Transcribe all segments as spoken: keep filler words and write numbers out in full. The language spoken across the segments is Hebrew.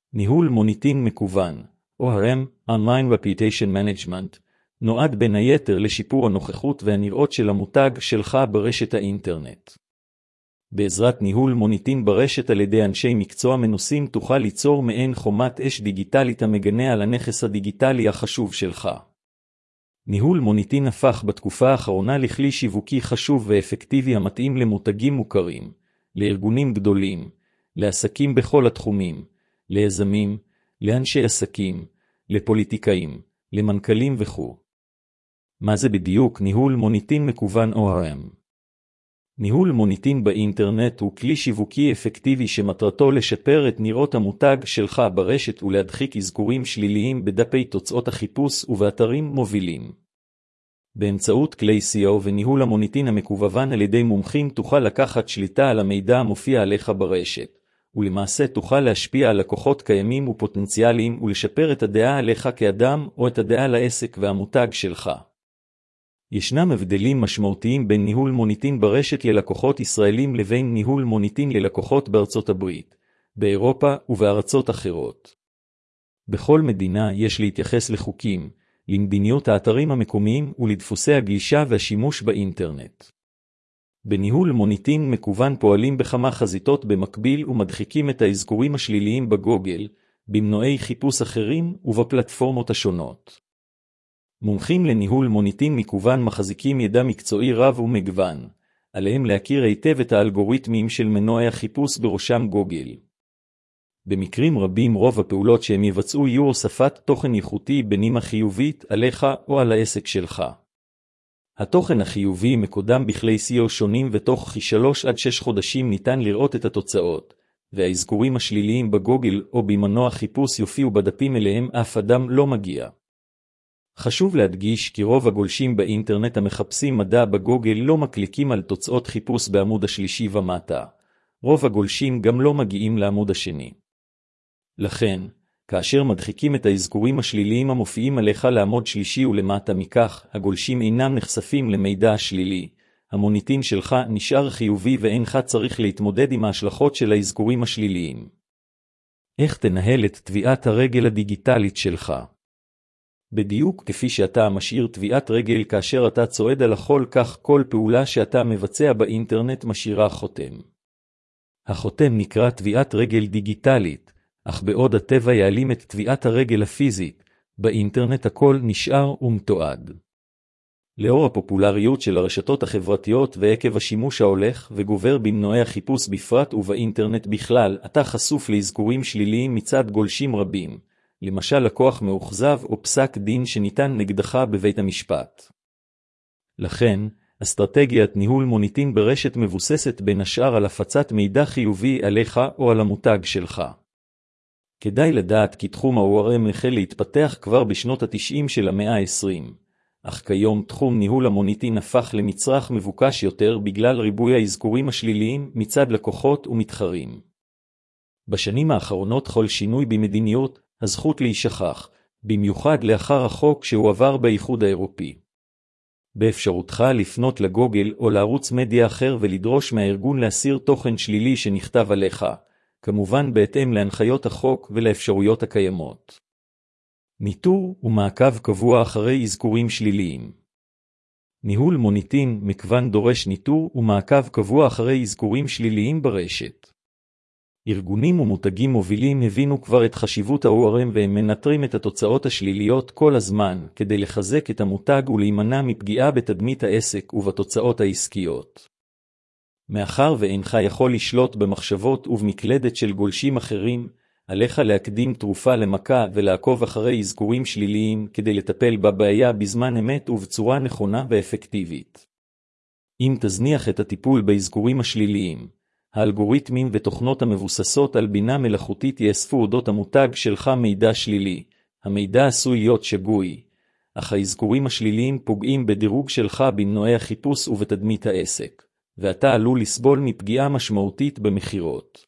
ניהול מוניטין מקוון, או אר אם, Online Reputation Management, נועד בין היתר לשיפור הנוכחות והנראות של המותג שלך ברשת האינטרנט. בעזרת ניהול מוניטין ברשת על ידי אנשי מקצוע מנוסים תוכל ליצור מעין חומת אש דיגיטלית המגנה על הנכס הדיגיטלי החשוב שלך. ניהול מוניטין הפך בתקופה האחרונה לכלי שיווקי חשוב ואפקטיבי המתאים למותגים מוכרים, לארגונים גדולים, לעסקים בכל התחומים, ליזמים, לאנשי עסקים, לפוליטיקאים, למנכ"לים וכו'. מה זה בדיוק ניהול מוניטין מקוון או אר אם? ניהול מוניטין באינטרנט הוא כלי שיווקי אפקטיבי שמטרתו לשפר את נראות המותג שלך ברשת ולהדחיק אזכורים שליליים בדפי תוצאות החיפוש ובאתרים מובילים. באמצעות כלי סי או וניהול המוניטין המקוון על ידי מומחים תוכל לקחת שליטה על המידע המופיע עליך ברשת, ולמעשה תוכל להשפיע על לקוחות קיימים ופוטנציאליים ולשפר את הדעה עליך כאדם או את הדעה לעסק והמותג שלך. ישנם הבדלים משמעותיים בין ניהול מוניטין ברשת ללקוחות ישראלים לבין ניהול מוניטין ללקוחות בארצות הברית, באירופה ובארצות אחרות. בכל מדינה יש להתייחס לחוקים, למדיניות האתרים המקומיים ולדפוסי הגישה והשימוש באינטרנט. בניהול מוניטין מקוון פועלים בכמה חזיתות במקביל ומדחיקים את האזכורים השליליים בגוגל, במנועי חיפוש אחרים ובפלטפורמות השונות. מומחים לניהול מוניטין מקוון מחזיקים ידע מקצועי רב ומגוון, עליהם להכיר היטב את האלגוריתמים של מנועי החיפוש בראשם גוגל. במקרים רבים רוב הפעולות שהם יבצעו יהיו הוספת תוכן איכותי בנימה חיובית עליך או על העסק שלך. התוכן החיובי מקודם בכלי סי או שונים ותוך כשלוש עד שש חודשים ניתן לראות את התוצאות, והאזכורים השליליים בגוגל או במנוע חיפוש יופיעו בדפים אליהם אף אדם לא מגיע. חשוב להדגיש כי רוב הגולשים באינטרנט המחפשים מדע בגוגל לא מקליקים על תוצאות חיפוש בעמוד השלישי ומטה. רוב הגולשים גם לא מגיעים לעמוד השני. לכן, כאשר מדחיקים את האזכורים השליליים המופיעים עליך לעמוד שלישי ולמטה מכך, הגולשים אינם נחשפים למידע השלילי. המוניטין שלך נשאר חיובי ואינך צריך להתמודד עם ההשלכות של האזכורים השליליים. איך תנהל את טביעת הרגל הדיגיטלית שלך? בדיוק כפי שאתה משאיר טביעת רגל כאשר אתה צועד על החול, כך כל פעולה שאתה מבצע באינטרנט משאירה חותם. החותם נקרא טביעת רגל דיגיטלית, אך בעוד הטבע יעלים את טביעת הרגל הפיזית, באינטרנט הכל נשאר ומתועד. לאור הפופולריות של הרשתות החברתיות ועקב השימוש ההולך וגובר במנועי החיפוש בפרט ובאינטרנט בכלל, אתה חשוף לאזכורים שליליים מצד גולשים רבים, למשל לקוח מאוכזב או פסק דין שניתן נגדך בבית המשפט. לכן, אסטרטגיית ניהול מוניטין ברשת מבוססת בין השאר על הפצת מידע חיובי עליך או על המותג שלך. כדאי לדעת כי תחום ה-או אר אם החל להתפתח כבר בשנות ה-תשעים של המאה ה-עשרים, אך כיום תחום ניהול המוניטין הפך למצרך מבוקש יותר בגלל ריבוי האזכורים השליליים מצד לקוחות ומתחרים. בשנים האחרונות חל שינוי במדיניות הזכות להישכח, במיוחד לאחר החוק שהועבר באיחוד האירופי. באפשרותך לפנות לגוגל או לערוץ מדיה אחר ולדרוש מהארגון להסיר תוכן שלילי שנכתב עליך, כמובן בהתאם להנחיות החוק ולאפשרויות הקיימות. ניטור ומעקב קבוע אחרי אזכורים שליליים. ניהול מוניטין מקוון דורש ניטור ומעקב קבוע אחרי אזכורים שליליים ברשת. ארגונים ומותגים מובילים הבינו כבר את חשיבות ה-או אר אם והם מנטרים את התוצאות השליליות כל הזמן כדי לחזק את המותג ולהימנע מפגיעה בתדמית העסק ובתוצאות העסקיות. מאחר ואינך יכול לשלוט במחשבות ובמקלדת של גולשים אחרים, עליך להקדים תרופה למכה ולעקוב אחרי אזכורים שליליים כדי לטפל בבעיה בזמן אמת ובצורה נכונה ואפקטיבית. אם תזניח את הטיפול באזכורים השליליים, האלגוריתמים ותוכנות המבוססות על בינה מלאכותית יאספו אודות המותג שלך מידע שלילי. המידע עשוי להיות שגוי, אך האזכורים השליליים פוגעים בדירוג שלך במנועי החיפוש ובתדמית העסק, ואתה עלול לסבול מפגיעה משמעותית במחירות.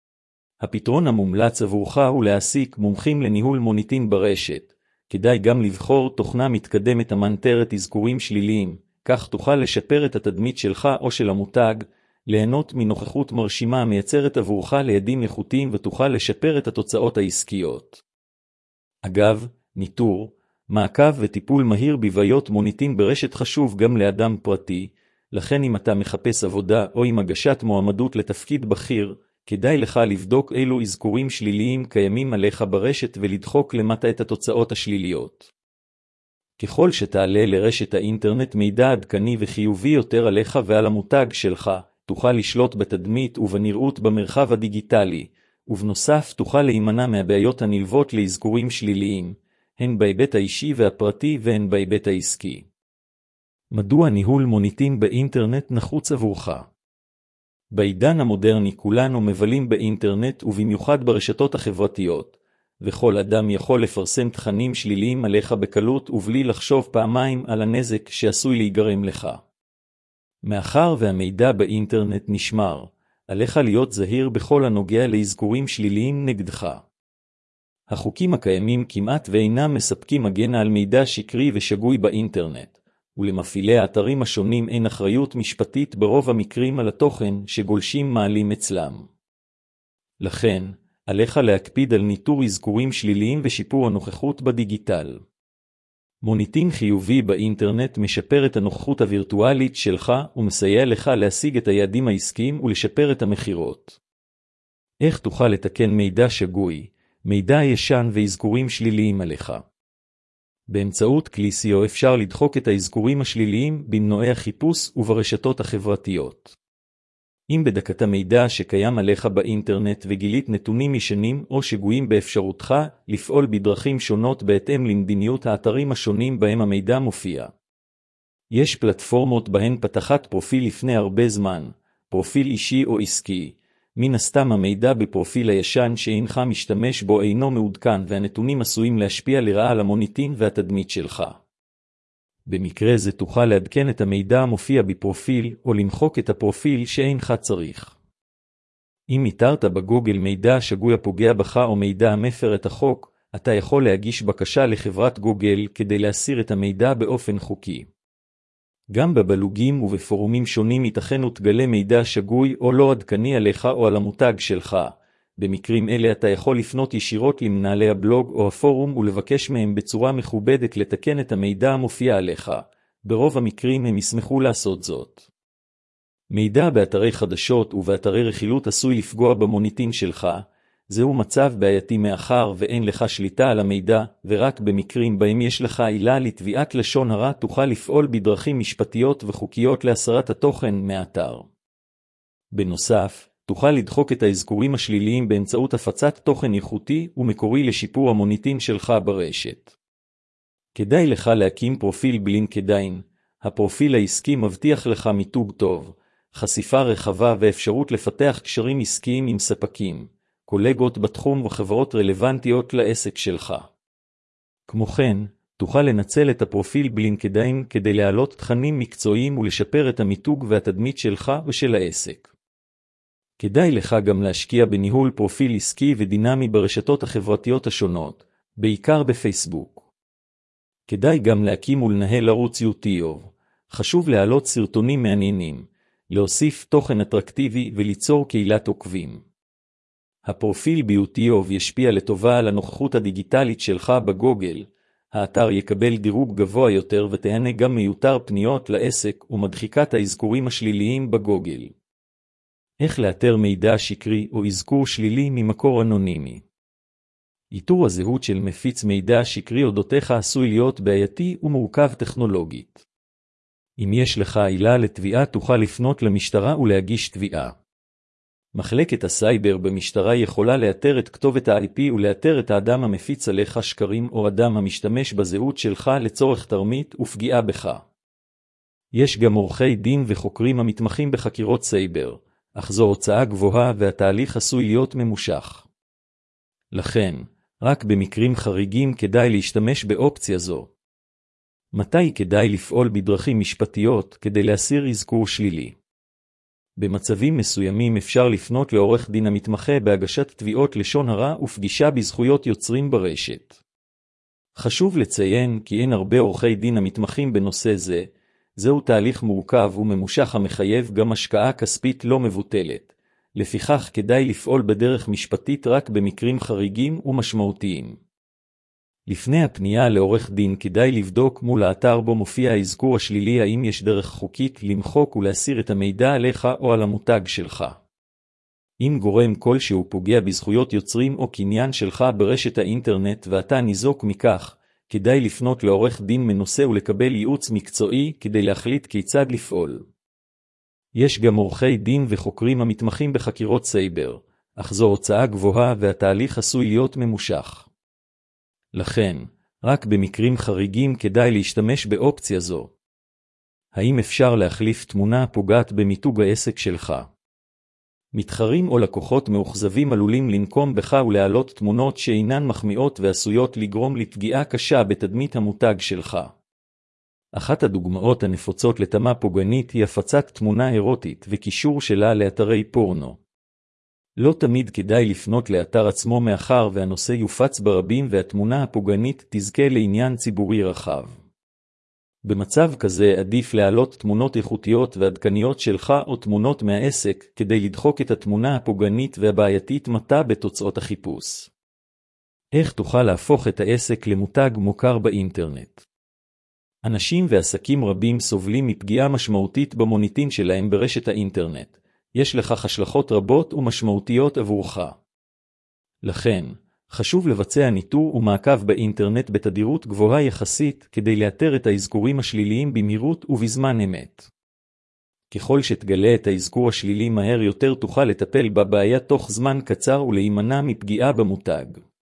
הפתרון המומלץ עבורך הוא להעסיק מומחים לניהול מוניטין ברשת. כדאי גם לבחור תוכנה מתקדמת המנטרת אזכורים שליליים, כך תוכל לשפר את התדמית שלך או של המותג, ליהנות מנוכחות מרשימה המייצרת עבורך לידים איכותיים ותוכל לשפר את התוצאות העסקיות. אגב, ניטור, מעקב וטיפול מהיר בבעיות מוניטין ברשת חשוב גם לאדם פרטי, לכן אם אתה מחפש עבודה או עם הגשת מועמדות לתפקיד בכיר, כדאי לך לבדוק אילו אזכורים שליליים קיימים עליך ברשת ולדחוק למטה את התוצאות השליליות. ככל שתעלה לרשת האינטרנט מידע עדכני וחיובי יותר עליך ועל המותג שלך, תוכל לשלוט בתדמית ובנראות במרחב הדיגיטלי, ובנוסף תוכל להימנע מהבעיות הנלוות לאזכורים שליליים, הן בהיבט האישי והפרטי והן בהיבט העסקי. מדוע ניהול מוניטין באינטרנט נחוץ עבורך? בעידן המודרני כולנו מבלים באינטרנט ובמיוחד ברשתות החברתיות, וכל אדם יכול לפרסם תכנים שליליים עליך בקלות ובלי לחשוב פעמיים על הנזק שעשוי להיגרם לך. מאחר והמידע באינטרנט נשמר, עליך להיות זהיר בכל הנוגע לאזכורים שליליים נגדך. החוקים הקיימים כמעט ואינם מספקים הגנה על מידע שקרי ושגוי באינטרנט, ולמפעילי האתרים השונים אין אחריות משפטית ברוב המקרים על התוכן שגולשים מעלים אצלם. לכן, עליך להקפיד על ניטור אזכורים שליליים ושיפור הנוכחות בדיגיטל. מוניטין חיובי באינטרנט משפר את הנוכחות הווירטואלית שלך ומסייע לך להשיג את היעדים העסקיים ולשפר את המחירות. איך תוכל לתקן מידע שגוי, מידע ישן ואזכורים שליליים עליך? באמצעות כלי S E O אפשר לדחוק את האזכורים השליליים במנועי החיפוש וברשתות החברתיות. אם בדקת המידע שקיים עליך באינטרנט וגילית נתונים ישנים או שגויים באפשרותך לפעול בדרכים שונות בהתאם למדיניות האתרים השונים בהם המידע מופיע. יש פלטפורמות בהן פתחת פרופיל לפני הרבה זמן, פרופיל אישי או עסקי. מן הסתם המידע בפרופיל הישן שאינך משתמש בו אינו מעודכן והנתונים עשויים להשפיע לרעה על המוניטין והתדמית שלך. במקרה זה תוכל לעדכן את המידע המופיע בפרופיל או למחוק את הפרופיל שאינך צריך. אם איתרת בגוגל מידע שגוי הפוגע בך או מידע המפר את החוק, אתה יכול להגיש בקשה לחברת גוגל כדי להסיר את המידע באופן חוקי. גם בבלוגים ובפורומים שונים ייתכן ותגלה מידע שגוי או לא עדכני עליך או על המותג שלך. במקרים אלה אתה יכול לפנות ישירות למנהלי הבלוג או הפורום ולבקש מהם בצורה מכובדת לתקן את המידע המופיע עליך. ברוב המקרים הם ישמחו לעשות זאת. מידע באתרי חדשות ובאתרי רכילות עשוי לפגוע במוניטין שלך. זהו מצב בעייתי מאחר ואין לך שליטה על המידע, ורק במקרים בהם יש לך עילה לתביעת לשון הרע תוכל לפעול בדרכים משפטיות וחוקיות להסרת התוכן מהאתר. בנוסף, תוכל לדחוק את האזכורים השליליים באמצעות הפצת תוכן איכותי ומקורי לשיפור המוניטין שלך ברשת. כדאי לך להקים פרופיל בלינקדאין. הפרופיל העסקי מבטיח לך מיתוג טוב, חשיפה רחבה ואפשרות לפתח קשרים עסקיים עם ספקים, קולגות בתחום וחברות רלוונטיות לעסק שלך. כמו כן, תוכל לנצל את הפרופיל בלינקדאין כדי להעלות תכנים מקצועיים ולשפר את המיתוג והתדמית שלך ושל העסק. כדאי לך גם להשקיע בניהול פרופיל עסקי ודינמי ברשתות החברתיות השונות, בעיקר בפייסבוק. כדאי גם להקים ולנהל ערוץ יוטיוב. חשוב להעלות סרטונים מעניינים, להוסיף תוכן אטרקטיבי וליצור קהילת עוקבים. הפרופיל ביוטיוב ישפיע לטובה על הנוכחות הדיגיטלית שלך בגוגל. האתר יקבל דירוג גבוה יותר ותהנה גם מיותר פניות לעסק ומדחיקת האזכורים השליליים בגוגל. איך לאתר מידע שקרי או אזכור שלילי ממקור אנונימי? איתור הזהות של מפיץ מידע שקרי אודותיך עשוי להיות בעייתי ומורכב טכנולוגית. אם יש לך עילה לתביעה תוכל לפנות למשטרה ולהגיש תביעה. מחלקת הסייבר במשטרה יכולה לאתר את כתובת ה-איי פי ולאתר את האדם המפיץ עליך שקרים או אדם המשתמש בזהות שלך לצורך תרמית ופגיעה בך. יש גם עורכי דין וחוקרים המתמחים בחקירות סייבר, אך זו הוצאה גבוהה והתהליך עשוי להיות ממושך. לכן, רק במקרים חריגים כדאי להשתמש באופציה זו. מתי כדאי לפעול בדרכים משפטיות כדי להסיר אזכור שלילי? במצבים מסוימים אפשר לפנות לעורך דין המתמחה בהגשת תביעות לשון הרע ופגישה בזכויות יוצרים ברשת. חשוב לציין כי אין הרבה עורכי דין המתמחים בנושא זה, זהו תהליך מורכב וממושך המחייב גם השקעה כספית לא מבוטלת. לפיכך כדאי לפעול בדרך משפטית רק במקרים חריגים ומשמעותיים. לפני הפנייה לעורך דין כדאי לבדוק מול האתר בו מופיע האזכור השלילי האם יש דרך חוקית למחוק ולהסיר את המידע עליך או על המותג שלך. אם גורם כלשהו פוגע בזכויות יוצרים או קניין שלך ברשת האינטרנט ואתה ניזוק מכך, כדאי לפנות לעורך דין מנוסה ולקבל ייעוץ מקצועי כדי להחליט כיצד לפעול. יש גם עורכי דין וחוקרים המתמחים בחקירות סייבר, אך זו הוצאה גבוהה והתהליך עשוי להיות ממושך. לכן, רק במקרים חריגים כדאי להשתמש באופציה זו. האם אפשר להחליף תמונה הפוגעת במיתוג העסק שלך? מתחרים או לקוחות מאוכזבים עלולים לנקום בך ולהעלות תמונות שאינן מחמיאות ועשויות לגרום לפגיעה קשה בתדמית המותג שלך. אחת הדוגמאות הנפוצות לתמה פוגענית היא הפצת תמונה אירוטית וקישור שלה לאתרי פורנו. לא תמיד כדאי לפנות לאתר עצמו מאחר והנושא יופץ ברבים והתמונה הפוגענית תזכה לעניין ציבורי רחב. במצב כזה עדיף להעלות תמונות איכותיות ועדכניות שלך או תמונות מהעסק כדי לדחוק את התמונה הפוגענית והבעייתית מטה בתוצאות החיפוש. איך תוכל להפוך את העסק למותג מוכר באינטרנט? אנשים ועסקים רבים סובלים מפגיעה משמעותית במוניטין שלהם ברשת האינטרנט. יש לכך השלכות רבות ומשמעותיות עבורך. לכן, חשוב לבצע ניטור ומעקב באינטרנט בתדירות גבוהה יחסית כדי לאתר את האזכורים השליליים במהירות ובזמן אמת. ככל שתגלה את האזכור השלילי מהר יותר תוכל לטפל בבעיה תוך זמן קצר ולהימנע מפגיעה במותג.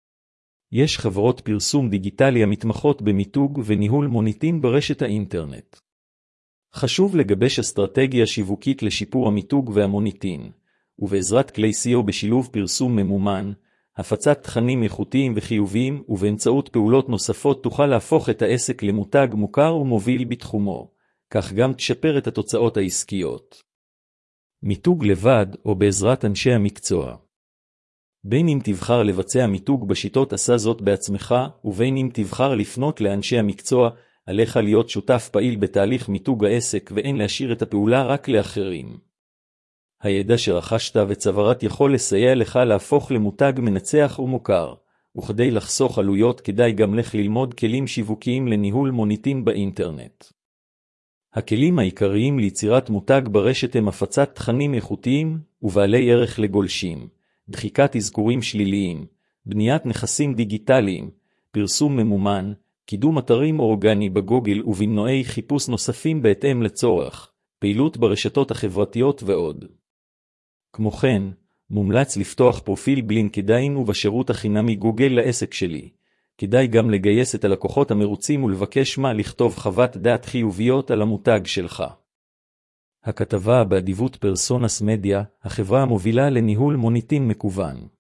יש חברות פרסום דיגיטלי המתמחות במיתוג וניהול מוניטין ברשת האינטרנט. חשוב לגבש אסטרטגיה שיווקית לשיפור המיתוג והמוניטין, ובעזרת כלי סי או בשילוב פרסום ממומן, הפצת תכנים איכותיים וחיוביים ובאמצעות פעולות נוספות תוכל להפוך את העסק למותג מוכר ומוביל בתחומו, כך גם תשפר את התוצאות העסקיות. מיתוג לבד או בעזרת אנשי המקצוע. בין אם תבחר לבצע מיתוג בשיטות עשה זאת בעצמך, ובין אם תבחר לפנות לאנשי המקצוע, עליך להיות שותף פעיל בתהליך מיתוג העסק ואין להשאיר את הפעולה רק לאחרים. הידע שרכשת וצברת יכול לסייע לך להפוך למותג מנצח ומוכר, וכדי לחסוך עלויות כדאי גם לך ללמוד כלים שיווקיים לניהול מוניטין באינטרנט. הכלים העיקריים ליצירת מותג ברשת הם הפצת תכנים איכותיים ובעלי ערך לגולשים, דחיקת אזכורים שליליים, בניית נכסים דיגיטליים, פרסום ממומן, קידום אתרים אורגני בגוגל ובמנועי חיפוש נוספים בהתאם לצורך, פעילות ברשתות החברתיות ועוד. כמו כן, מומלץ לפתוח פרופיל בלינקדאין ובשירות החינמי גוגל לעסק שלי. כדאי גם לגייס את הלקוחות המרוצים ולבקש מה לכתוב חוות דעת חיוביות על המותג שלך. הכתבה באדיבות פרסונס מדיה, החברה המובילה לניהול מוניטין מקוון.